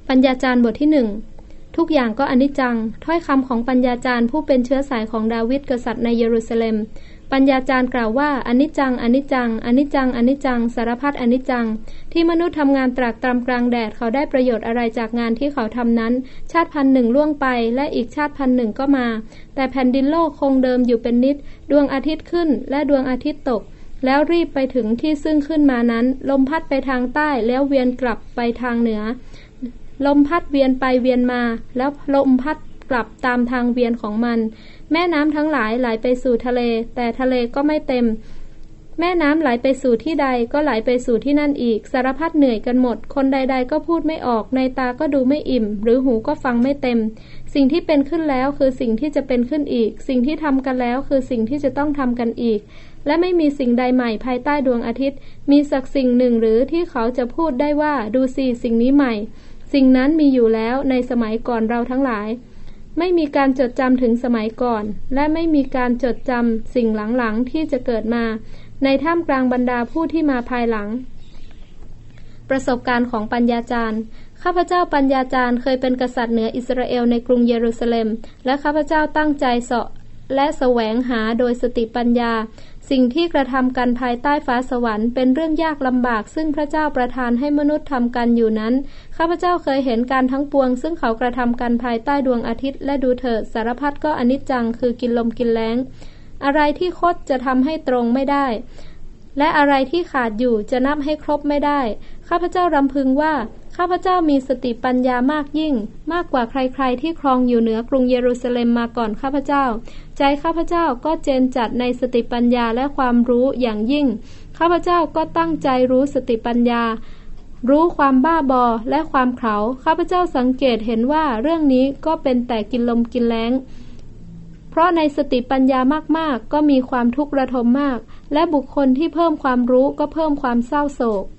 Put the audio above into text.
ปัญญาจารย์บทที่หนึ่งทุกอย่างก็อนิจจังถ้อยคำของปัญญาจารย์ผู้เป็นเชื้อสายของดาวิดกษัตริย์ในเยรูซาเล็มปัญญาจารย์กล่าวว่าอนิจจังอนิจจังอนิจจังอนิจจังสารพัดอนิจจังที่มนุษย์ทำงานตรากตรำกลางแดดเขาได้ประโยชน์อะไรจากงานที่เขาทำนั้นชาติพันธุ์หนึ่งล่วงไปและอีกชาติพันธุ์หนึ่งก็มาแต่แผ่นดินโลกคงเดิมอยู่เป็นนิจดวงอาทิตย์ขึ้นและดวงอาทิตย์ตกแล้วรีบไปถึงที่ซึ่งขึ้นมานั้นลมพัดไปทางใต้แล้วเวียนกลับไปทางเหนือลมพัดเวียนไปเวียนมาแล้วลมพัดกลับตามทางเวียนของมันแม่น้ำทั้งหลายไหลไปสู่ทะเลแต่ทะเลก็ไม่เต็มแม่น้ำไหลไปสู่ที่ใดก็ไหลไปสู่ที่นั่นอีกสารพัดเหนื่อยกันหมดคนใดๆก็พูดไม่ออกในตาก็ดูไม่อิ่มหรือหูก็ฟังไม่เต็มสิ่งที่เป็นขึ้นแล้วคือสิ่งที่จะเป็นขึ้นอีกสิ่งที่ทำกันแล้วคือสิ่งที่จะต้องทำกันอีกและไม่มีสิ่งใดใหม่ภายใต้ดวงอาทิตย์มีสักสิ่งหนึ่งหรือที่เขาจะพูดได้ว่าดูสิสิ่งนี้ใหม่สิ่งนั้นมีอยู่แล้วในสมัยก่อนเราทั้งหลายไม่มีการจดจำถึงสมัยก่อนและไม่มีการจดจำสิ่งหลังๆที่จะเกิดมาในท่ามกลางบรรดาผู้ที่มาภายหลังประสบการณ์ของปัญญาจารย์ข้าพเจ้าปัญญาจารย์เคยเป็นกษัตริย์เหนืออิสราเอลในกรุงเยรูซาเล็มและข้าพเจ้าตั้งใจเสาะและแสวงหาโดยสติปัญญาสิ่งที่กระทำกันภายใต้ฟ้าสวรรค์เป็นเรื่องยากลำบากซึ่งพระเจ้าประทานให้มนุษย์ทำกันอยู่นั้นข้าพเจ้าเคยเห็นการทั้งปวงซึ่งเขากระทำกันภายใต้ดวงอาทิตย์และดูเถิดสารพัดก็อนิจจังคือกินลมกินแล้งอะไรที่คดจะทำให้ตรงไม่ได้และอะไรที่ขาดอยู่จะนับให้ครบไม่ได้ข้าพเจ้ารำพึงว่าข้าพเจ้ามีสติปัญญามากยิ่งมากกว่าใครๆที่ครองอยู่เหนือกรุงเยรูซาเล็มมาก่อนข้าพเจ้าใจข้าพเจ้าก็เจนจัดในสติปัญญาและความรู้อย่างยิ่งข้าพเจ้าก็ตั้งใจรู้สติปัญญารู้ความบ้าบอและความเขลาข้าพเจ้าสังเกตเห็นว่าเรื่องนี้ก็เป็นแต่กินลมกินแล้งเพราะในสติปัญญามากๆก็มีความทุกข์ระทมมากและบุคคลที่เพิ่มความรู้ก็เพิ่มความเศร้าโศก